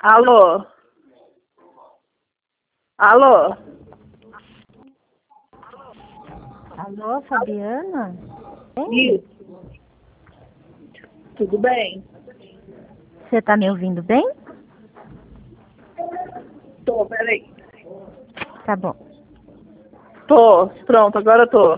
Alô? Alô? Alô, Fabiana? Isso. Tudo bem? Você tá me ouvindo bem? Tô, peraí. Tá bom. Tô, pronto, agora tô.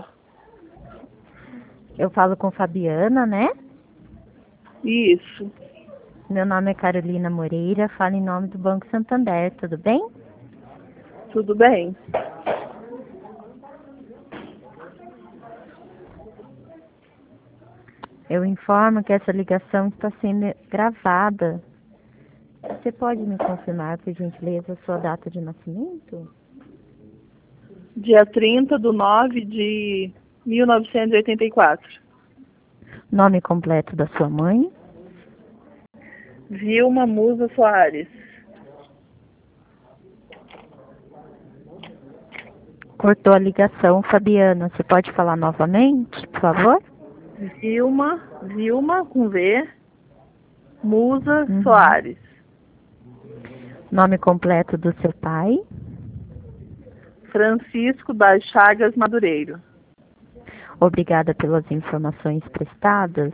Eu falo com Fabiana, né? Isso. Meu nome é Carolina Moreira, falo em nome do Banco Santander, tudo bem? Tudo bem. Eu informo que essa ligação está sendo gravada. Você pode me confirmar, por gentileza, a sua data de nascimento? Dia 30/9/1984. Nome completo da sua mãe? Vilma Musa Soares. Cortou a ligação, Fabiana. Você pode falar novamente, por favor? Vilma com V, Musa Uhum. Soares. Nome completo do seu pai? Francisco das Chagas Madureiro. Obrigada pelas informações prestadas.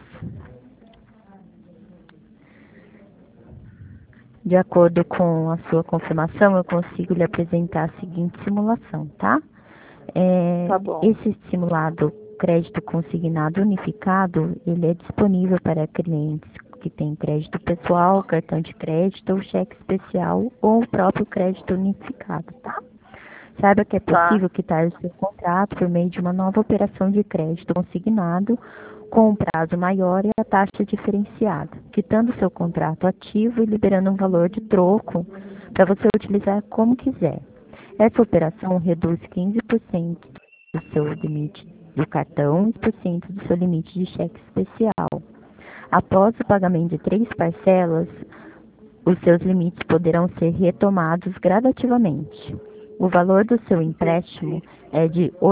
De acordo com a sua confirmação, eu consigo lhe apresentar a seguinte simulação, tá? Tá bom. Esse simulado crédito consignado unificado, ele é disponível para clientes que têm crédito pessoal, cartão de crédito ou cheque especial ou o próprio crédito unificado, tá? Saiba que é possível quitar o seu contrato por meio de uma nova operação de crédito consignado com um prazo maior e a taxa diferenciada, quitando o seu contrato ativo e liberando um valor de troco para você utilizar como quiser. Essa operação reduz 15% do seu limite do cartão e 15% do seu limite de cheque especial. Após o pagamento de 3 parcelas, os seus limites poderão ser retomados gradativamente. O valor do seu empréstimo é de R$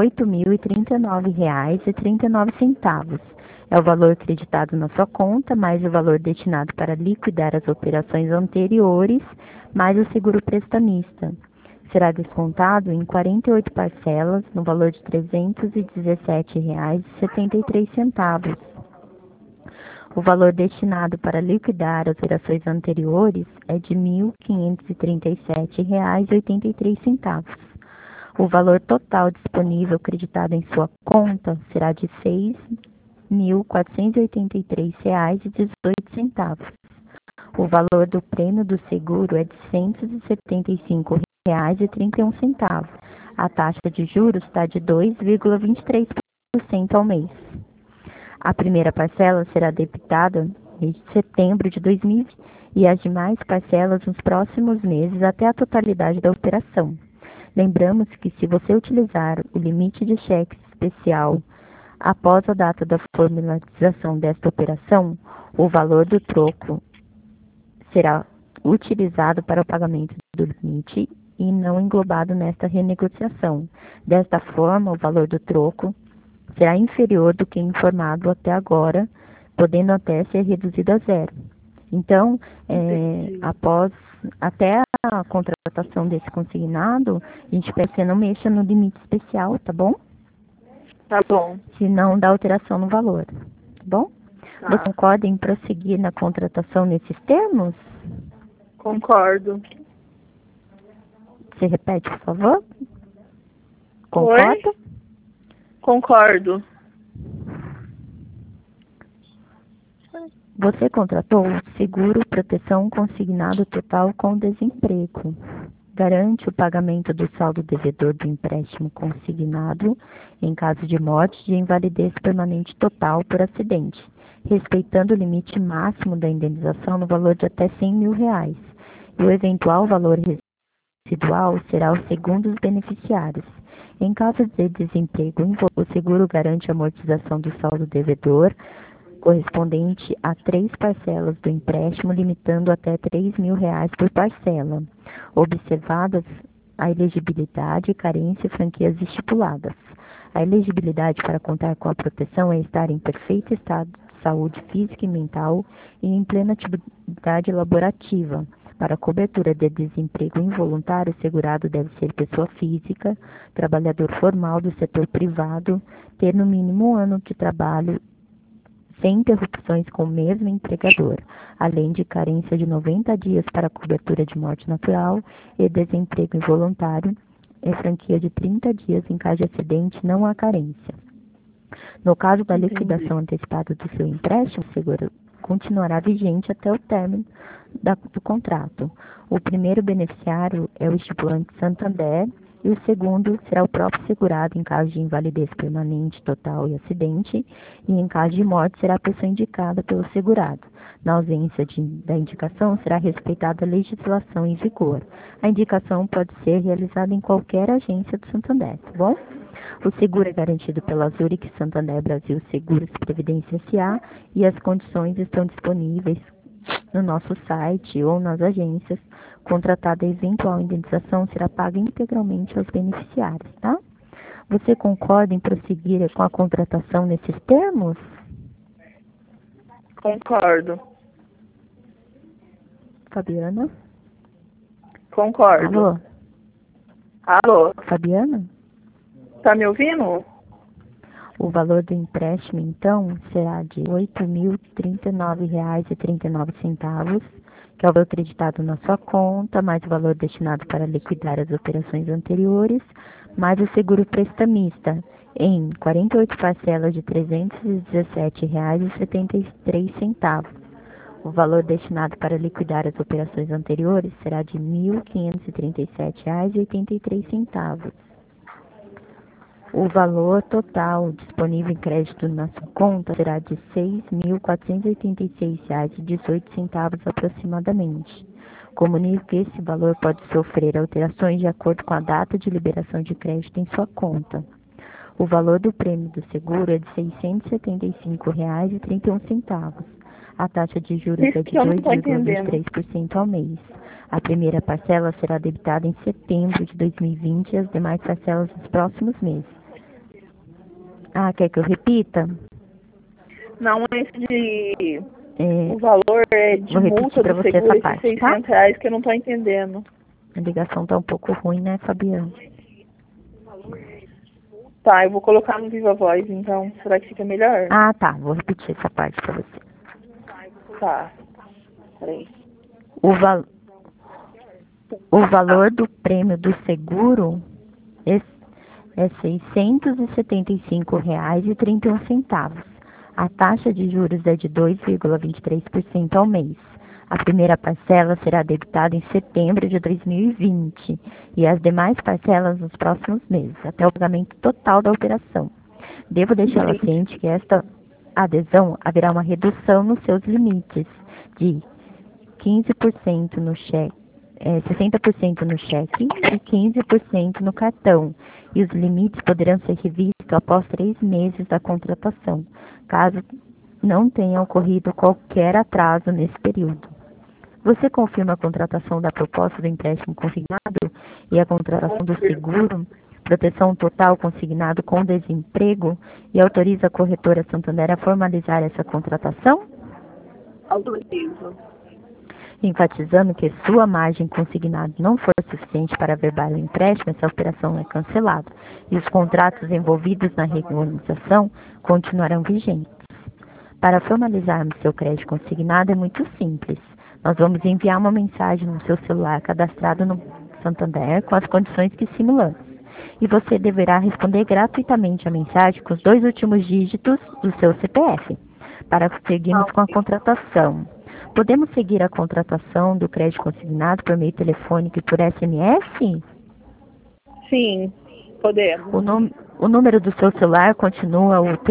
8.039,39. É o valor creditado na sua conta, mais o valor destinado para liquidar as operações anteriores, mais o seguro prestamista. Será descontado em 48 parcelas, no valor de R$ 317,73. O valor destinado para liquidar as operações anteriores é de R$ 1.537,83. O valor total disponível creditado em sua conta será de R$ 6.483,18. O valor do prêmio do seguro é de R$ 175,31. A taxa de juros está de 2,23% ao mês. A primeira parcela será debitada em setembro de 2020 e as demais parcelas nos próximos meses até a totalidade da operação. Lembramos que se você utilizar o limite de cheque especial após a data da formalização desta operação, o valor do troco será utilizado para o pagamento do limite e não englobado nesta renegociação. Desta forma, o valor do troco será inferior do que informado até agora, podendo até ser reduzido a zero. Então, até a contratação desse consignado, a gente pede que você não mexa no limite especial, tá bom? Tá bom. Se não dá alteração no valor, tá bom? Tá. Você concorda em prosseguir na contratação nesses termos? Concordo. Você repete, por favor? Concorda? Oi? Concordo. Você contratou o seguro proteção consignado total com desemprego. Garante o pagamento do saldo devedor do empréstimo consignado em caso de morte de invalidez permanente total por acidente, respeitando o limite máximo da indenização no valor de até R$ 100 mil. E o eventual valor residual será o segundo os beneficiários. Em caso de desemprego, o seguro garante a amortização do saldo devedor correspondente a 3 parcelas do empréstimo, limitando até R$ 3 mil por parcela, observadas a elegibilidade, carência e franquias estipuladas. A elegibilidade para contar com a proteção é estar em perfeito estado de saúde física e mental e em plena atividade laborativa, Para a cobertura de desemprego involuntário, o segurado deve ser pessoa física, trabalhador formal do setor privado, ter no mínimo 1 ano de trabalho sem interrupções com o mesmo empregador, além de carência de 90 dias para a cobertura de morte natural e desemprego involuntário, e franquia de 30 dias em caso de acidente, não há carência. No caso da liquidação antecipada do seu empréstimo, o seguro continuará vigente até o término do contrato. O primeiro beneficiário é o estipulante Santander e o segundo será o próprio segurado em caso de invalidez permanente, total e acidente, e em caso de morte será a pessoa indicada pelo segurado. Na ausência da indicação, será respeitada a legislação em vigor. A indicação pode ser realizada em qualquer agência do Santander, tá bom? O seguro é garantido pela Zurich Santander Brasil Seguros Previdência S.A. e as condições estão disponíveis no nosso site ou nas agências. Contratada a eventual indenização será paga integralmente aos beneficiários, tá? Você concorda em prosseguir com a contratação nesses termos? Concordo. Fabiana? Concordo. Alô? Alô? Fabiana? Tá me ouvindo? O valor do empréstimo, então, será de R$ 8.039,39, que é o valor acreditado na sua conta, mais o valor destinado para liquidar as operações anteriores, mais o seguro prestamista, em 48 parcelas de R$ 317,73. O valor destinado para liquidar as operações anteriores será de R$ 1.537,83. O valor total disponível em crédito na sua conta será de R$ 6.486,18 aproximadamente. Comunique que esse valor pode sofrer alterações de acordo com a data de liberação de crédito em sua conta. O valor do prêmio do seguro é de R$ 675,31. A taxa de juros é de 2,23% ao mês. A primeira parcela será debitada em setembro de 2020 e as demais parcelas nos próximos meses. Quer que eu repita? Não, o valor é de multa do você seguro, essa esses parte, R$ 600 que eu não tô entendendo. A ligação tá um pouco ruim, né, Fabiana? Tá, eu vou colocar no Viva Voz, então. Será que fica melhor? Tá. Vou repetir essa parte para você. Tá. Peraí. O valor do prêmio do seguro é R$ 675,31. A taxa de juros é de 2,23% ao mês. A primeira parcela será debitada em setembro de 2020 e as demais parcelas nos próximos meses, até o pagamento total da operação. Devo deixá-la ciente que esta adesão haverá uma redução nos seus limites de 15% no cheque, 60% no cheque e 15% no cartão, e os limites poderão ser revistos após 3 meses da contratação, caso não tenha ocorrido qualquer atraso nesse período. Você confirma a contratação da proposta do empréstimo consignado e a contratação do seguro, proteção total consignado com desemprego, e autoriza a corretora Santander a formalizar essa contratação? Autorizo. Enfatizando que sua margem consignada não for suficiente para averbar o empréstimo, essa operação é cancelada e os contratos envolvidos na regularização continuarão vigentes. Para formalizarmos seu crédito consignado é muito simples. Nós vamos enviar uma mensagem no seu celular cadastrado no Santander com as condições que simulamos. E você deverá responder gratuitamente a mensagem com os 2 últimos dígitos do seu CPF, para seguirmos com a contratação. Podemos seguir a contratação do crédito consignado por meio telefônico e por SMS? Sim, podemos. O número do seu celular continua o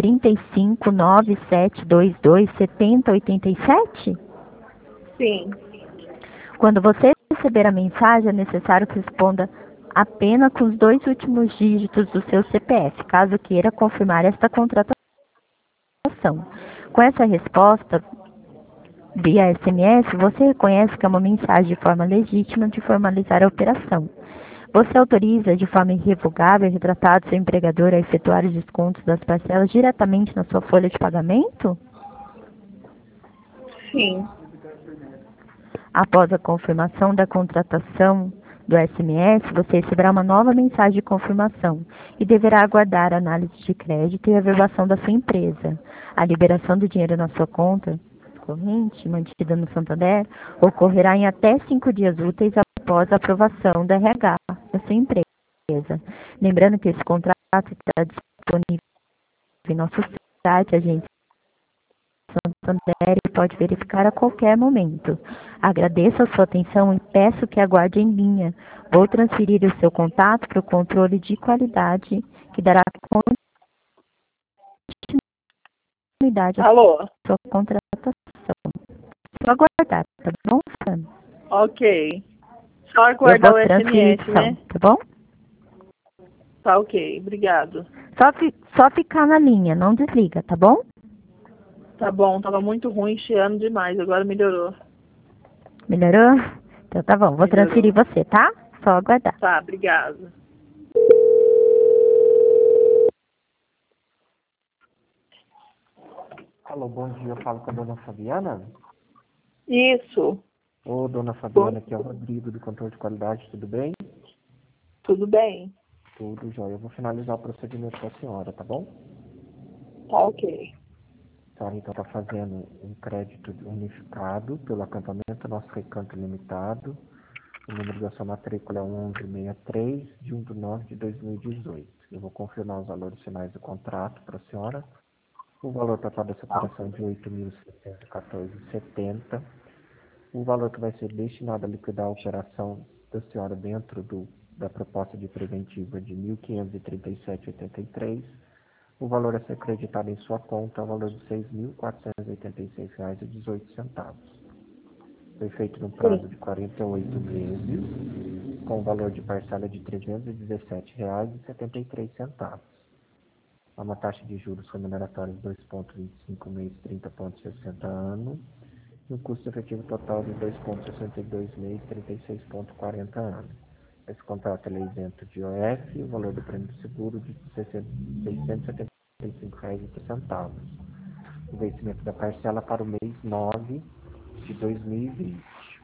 3597227087? Sim. Quando você receber a mensagem, é necessário que responda apenas com os 2 últimos dígitos do seu CPF, caso queira confirmar esta contratação. Com essa resposta, via SMS, você reconhece que é uma mensagem de forma legítima de formalizar a operação. Você autoriza de forma irrevogável e retratado seu empregador a efetuar os descontos das parcelas diretamente na sua folha de pagamento? Sim. Após a confirmação da contratação do SMS, você receberá uma nova mensagem de confirmação e deverá aguardar a análise de crédito e a averbação da sua empresa. A liberação do dinheiro na sua conta corrente, mantida no Santander, ocorrerá em até 5 dias úteis após a aprovação da RH da sua empresa. Lembrando que esse contrato está disponível em nosso site, agente Santander, e pode verificar a qualquer momento. Agradeço a sua atenção e peço que aguarde em linha. Vou transferir o seu contato para o controle de qualidade, que dará continuidade à Alô? sua contratação. Vou aguardar, tá bom, Sam? Ok. Só Eu aguardar vou o transferir, SMS, né? tá bom? Tá ok, obrigado. Só ficar na linha, não desliga, tá bom? Tá bom, tava muito ruim, chiando demais, agora melhorou. Melhorou? Então tá bom, vou Melhorou. transferir você, tá? Só aguardar. Tá, obrigado. Alô, bom dia, eu falo com a dona Fabiana. Isso. Ô, dona Bom, Fabiana, aqui é o Rodrigo, do controle de qualidade, tudo bem? tudo bem? Tudo jóia. Eu vou finalizar o procedimento com a senhora, tá bom? Tá ok. A senhora então está fazendo um crédito unificado pelo acampamento Nosso Recanto Limitado. O número da sua matrícula é 1163 de 1 de 9 de 2018. Eu vou confirmar os valores finais do contrato para a senhora. O valor total dessa operação é de R$ 8.714,70. O valor que vai ser destinado a liquidar a operação da senhora dentro da proposta de preventiva de R$ 1.537,83. O valor a ser acreditado em sua conta é o valor de R$ 6.486,18. Foi feito no prazo Sim. de 48 meses, com o valor de parcela de R$ 317,73. Há uma taxa de juros remuneratórios de 2,25 mês, 30,60 ano. E o custo efetivo total de 2,62 mês, 36,40 anos. Esse contrato é isento de IOF e o valor do prêmio de seguro de R$ 675,30. O vencimento da parcela para o mês 9 de 2020.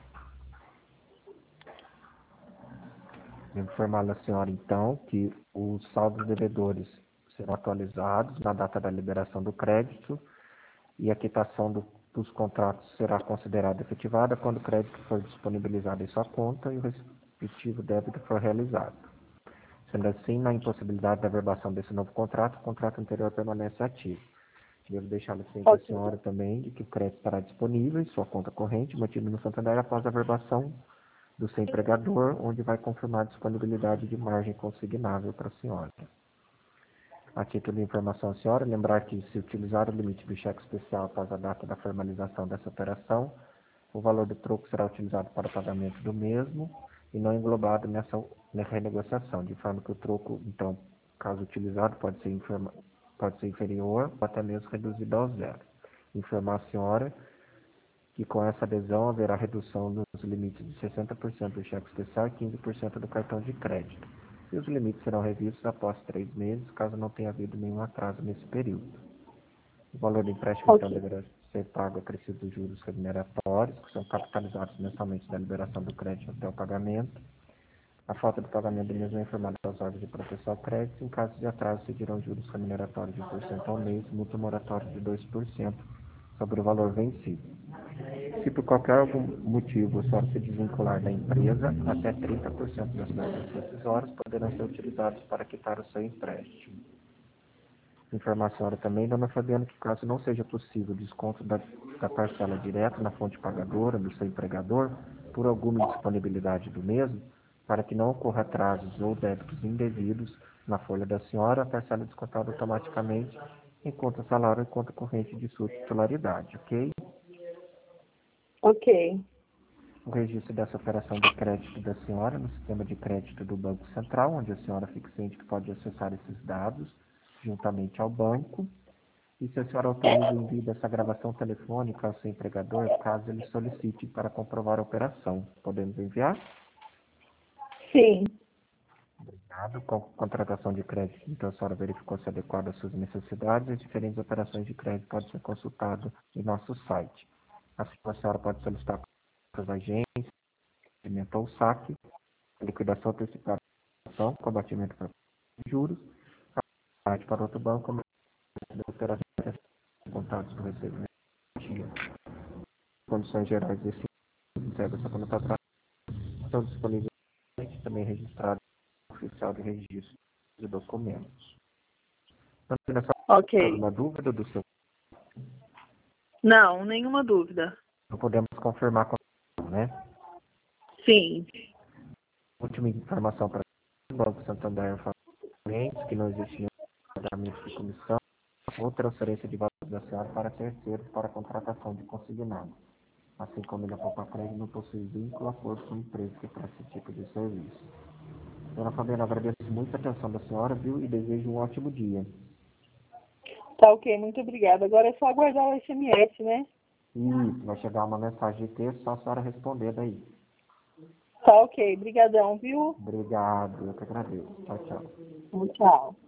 Vou informar a senhora, então, que os saldos devedores serão atualizados na data da liberação do crédito e a quitação dos contratos será considerada efetivada quando o crédito for disponibilizado em sua conta e o respectivo débito for realizado. Sendo assim, na impossibilidade da averbação desse novo contrato, o contrato anterior permanece ativo. Devo deixar ciente a senhora também de que o crédito estará disponível em sua conta corrente, mantido no Santander após a averbação do seu empregador, onde vai confirmar a disponibilidade de margem consignável para a senhora. A título de informação à senhora, lembrar que se utilizar o limite do cheque especial após a data da formalização dessa operação, o valor do troco será utilizado para o pagamento do mesmo e não englobado nessa renegociação, de forma que o troco, então, caso utilizado, pode ser inferior ou até mesmo reduzido ao zero. Informar a senhora que com essa adesão haverá redução nos limites de 60% do cheque especial e 15% do cartão de crédito. E os limites serão revistos após 3 meses, caso não tenha havido nenhum atraso nesse período. O valor do empréstimo, então, deverá ser pago acrescido dos juros remuneratórios, que são capitalizados mensalmente da liberação do crédito até o pagamento. A falta do pagamento do mesmo é informada aos órgãos de proteção ao crédito. Em caso de atraso, seguirão juros remuneratórios de 1% ao mês, multa moratória de 2% sobre o valor vencido. Se por qualquer algum motivo a senhora se desvincular da empresa, até 30% das verbas decisórias poderão ser utilizados para quitar o seu empréstimo. Informar a senhora também, dona Fabiana, que caso não seja possível o desconto da parcela direta na fonte pagadora do seu empregador, por alguma indisponibilidade do mesmo, para que não ocorra atrasos ou débitos indevidos na folha da senhora, a parcela é descontada automaticamente em conta salário e conta corrente de sua titularidade, ok? Ok. O registro dessa operação de crédito da senhora no sistema de crédito do Banco Central, onde a senhora fica ciente que pode acessar esses dados juntamente ao banco. E se a senhora autoriza o envio dessa gravação telefônica ao seu empregador, caso ele solicite para comprovar a operação. Podemos enviar? Sim. Obrigado. Com contratação de crédito, então a senhora verificou se adequada às suas necessidades. As diferentes operações de crédito podem ser consultadas em nosso site. Assim, a senhora pode solicitar das agências, alimentou o saque, liquidação antecipada, com abatimento para juros, parte para outro banco, operações contados do recebimento, condições gerais desse entrega essa conta atrás, estão disponíveis também registrados no oficial de registro de documentos. Ok. Alguma dúvida do seu? Não, nenhuma dúvida. Não podemos confirmar com né? Sim. Última informação para o Banco Santander que não existia pagamento de comissão ou transferência de valor da senhora para terceiros para contratação de consignado, assim como ele poupa crédito não possui vínculo, acordo com a empresa que presta esse tipo de serviço. Dona Fabiana, agradeço muito a atenção da senhora, viu, e desejo um ótimo dia. Tá ok, muito obrigada. Agora é só aguardar o SMS, né? Isso, vai chegar uma mensagem de texto, só a senhora responder daí. Tá ok, brigadão, viu? Obrigado, eu que agradeço. Tchau, tchau. Tchau.